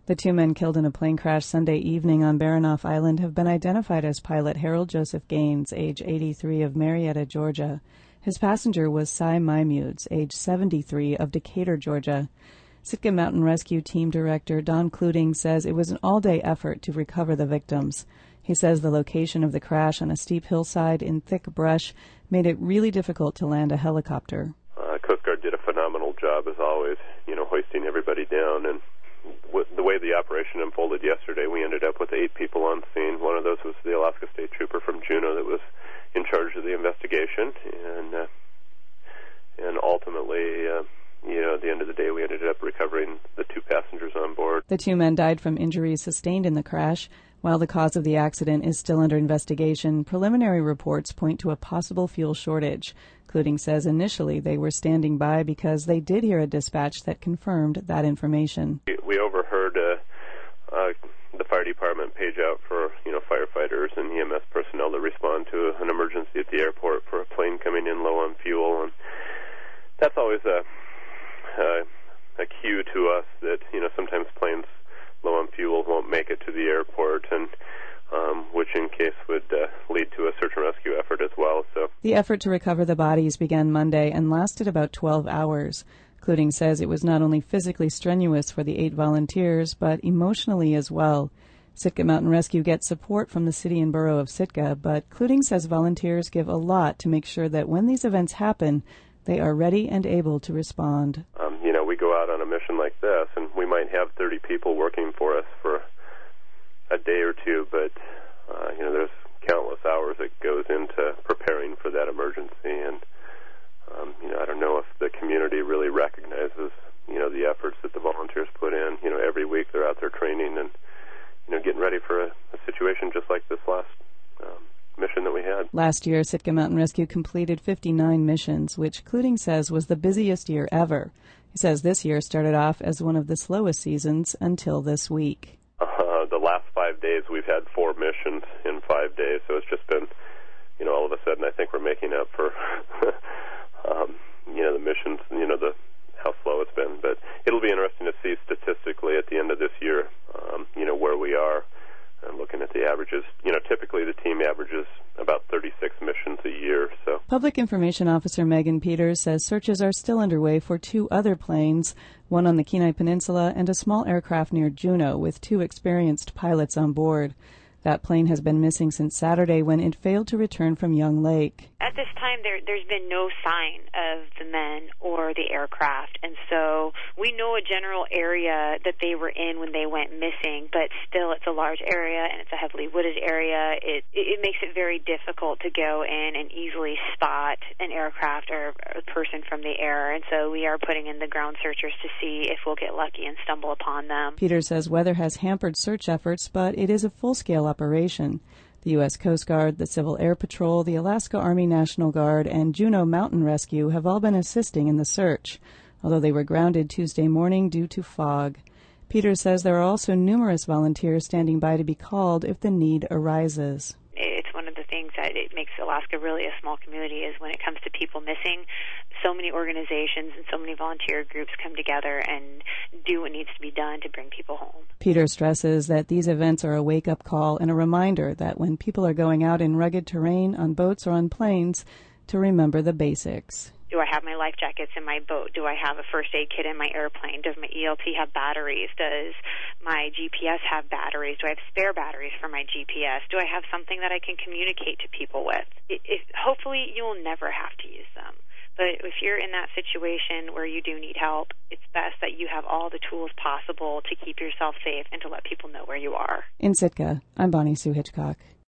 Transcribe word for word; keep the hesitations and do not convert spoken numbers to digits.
The two men killed in a plane crash Sunday evening on Baranof Island have been identified as pilot Harold Joseph Gaines, age eighty-three, of Marietta, Georgia. His passenger was Cy Maimudes, age seventy-three, of Decatur, Georgia. Sitka Mountain Rescue Team Director Don Kluting says it was an all-day effort to recover the victims. He says the location of the crash on a steep hillside in thick brush made it really difficult to land a helicopter. Uh, Coast Guard did a phenomenal job, as always, you know, hoisting everybody down. And w- the way the operation unfolded yesterday, we ended up with eight people on scene. One of those was the Alaska State Trooper from Juneau that was in charge of the investigation. And, uh, and ultimately, uh, you know, at the end of the day, we ended up recovering the two passengers on board. The two men died from injuries sustained in the crash. While the cause of the accident is still under investigation, preliminary reports point to a possible fuel shortage. Kluting says initially they were standing by because they did hear a dispatch that confirmed that information. We overheard uh, uh, the fire department page out for, you know, firefighters and E M S personnel to respond to an emergency at the airport for a plane coming in low on fuel, and that's always a uh, a cue to us that, you know, sometimes planes low on fuel won't make it to the airport, and um, which in case would uh, lead to a search and rescue effort as well. So the effort to recover the bodies began Monday and lasted about twelve hours. Kluting says it was not only physically strenuous for the eight volunteers, but emotionally as well. Sitka Mountain Rescue gets support from the city and borough of Sitka, but Kluting says volunteers give a lot to make sure that when these events happen, they are ready and able to respond. Um, you know, we go out on a mission like this, and we might have thirty people working for us for a day or two, but, uh, you know, there's countless hours that goes into preparing for that emergency, and, um, you know, I don't know if the community really recognizes, you know, the efforts that the volunteers put in. You know, every week they're out there training and, you know, getting ready for a, a situation just like this last um, mission that we had. Last year, Sitka Mountain Rescue completed fifty-nine missions, which Kluting says was the busiest year ever. He says this year started off as one of the slowest seasons until this week. Uh, the last five days we've had four missions in five days, so it's just been, you know, all of a sudden I think we're making up for, um, you know, the missions, you know, the how slow it's been. But it'll be interesting to see statistically at the end of this year, um, you know, where we are. And looking at the averages, you know, typically the team averages about thirty-six missions a year. So, Public Information Officer Megan Peters says searches are still underway for two other planes, one on the Kenai Peninsula and a small aircraft near Juneau with two experienced pilots on board. That plane has been missing since Saturday when it failed to return from Young Lake. At this time, there, there's been no sign of the men or the aircraft, and so we know a general area that they were in when they went missing, but still it's a large area and it's a heavily wooded area. It, it, it makes it very difficult to go in and easily spot an aircraft or a person from the air, and so we are putting in the ground searchers to see if we'll get lucky and stumble upon them. Peter says weather has hampered search efforts, but it is a full-scale operation. The U S Coast Guard, the Civil Air Patrol, the Alaska Army National Guard, and Juneau Mountain Rescue have all been assisting in the search, although they were grounded Tuesday morning due to fog. Peters says there are also numerous volunteers standing by to be called if the need arises. It's one of the things that it makes Alaska really a small community is when it comes to people missing, so many organizations and so many volunteer groups come together and do what needs to be done to bring people home. Peter stresses that these events are a wake-up call and a reminder that when people are going out in rugged terrain, on boats or on planes, to remember the basics. Do I have my life jackets in my boat? Do I have a first aid kit in my airplane? Does my E L T have batteries? Does my G P S have batteries? Do I have spare batteries for my G P S? Do I have something that I can communicate to people with? It, it, hopefully you'll never have to use them. But if you're in that situation where you do need help, it's best that you have all the tools possible to keep yourself safe and to let people know where you are. In Sitka, I'm Bonnie Sue Hitchcock.